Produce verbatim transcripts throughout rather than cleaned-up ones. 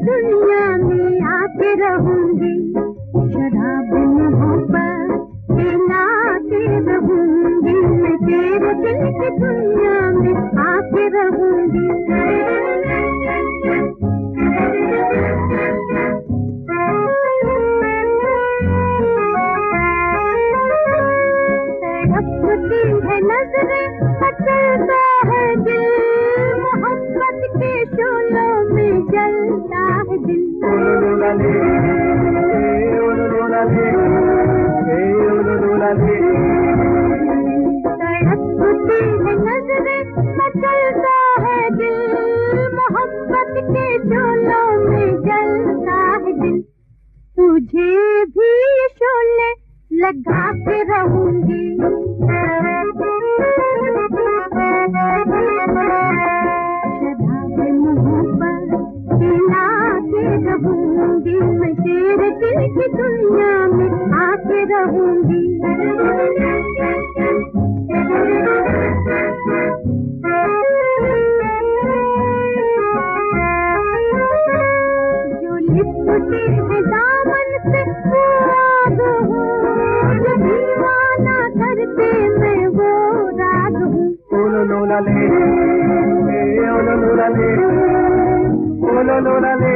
दुनिया में आके रहूंगी, शराब मोहब्बत पिलाते रहूंगी, मैं तेरे दिल की दुनिया में आके रहूंगी। तड़पती है नजरें, मचलता है दिल, मोहब्बत के शोलों में जलता है दिल। तड़पती है नजरें, मचलता है दिल, मोहब्बत के शोलों में जलता है दिल। तुझे भी शोले लगा के रहूंगी, शराब मोहब्बत पिलाते रहूंगी, मैं तेरे दिल की दुनिया में आके रहूंगी। जो लिपटे हैं दामन से वो आग हूँ, जो दीवाना करते मैं वो राग हूँ। ओलो लोला ले, ओलो लोला ले, ओलो लोला ले।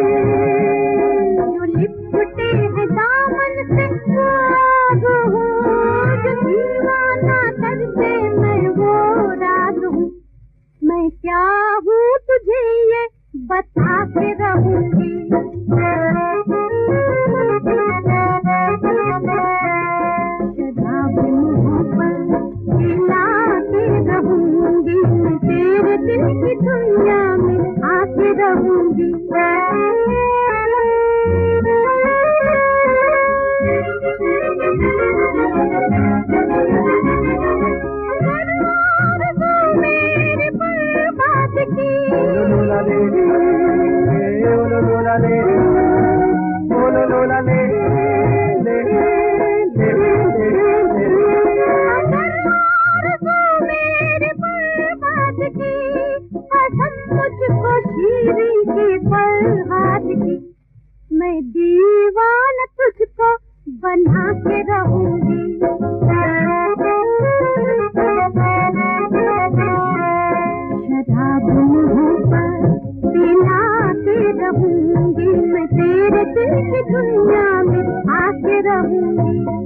जो लिपटे हैं दामन से वो आग हूँ, जो दीवाना करते मैं वो राग हूँ। मैं क्या हूँ तुझे ये बता के रहूंगी, शराब मोहब्बत पिलाते रहूंगी, मैं तेरे दिल की दुनिया में आके रहूंगी। मेरे बर्बाद की ओलो लोला ले, ओलो लोला ले, ओलो लोला ले, ले ले ले ले। मेरे बर्बाद की कसम मुझको शीरी की फरहाद की, मैं दीवाना तुझको बना के रहूंगी, शराब मोहब्बत पिलाते रहूंगी, मैं तेरे दिल की दुनिया में आके रहूंगी।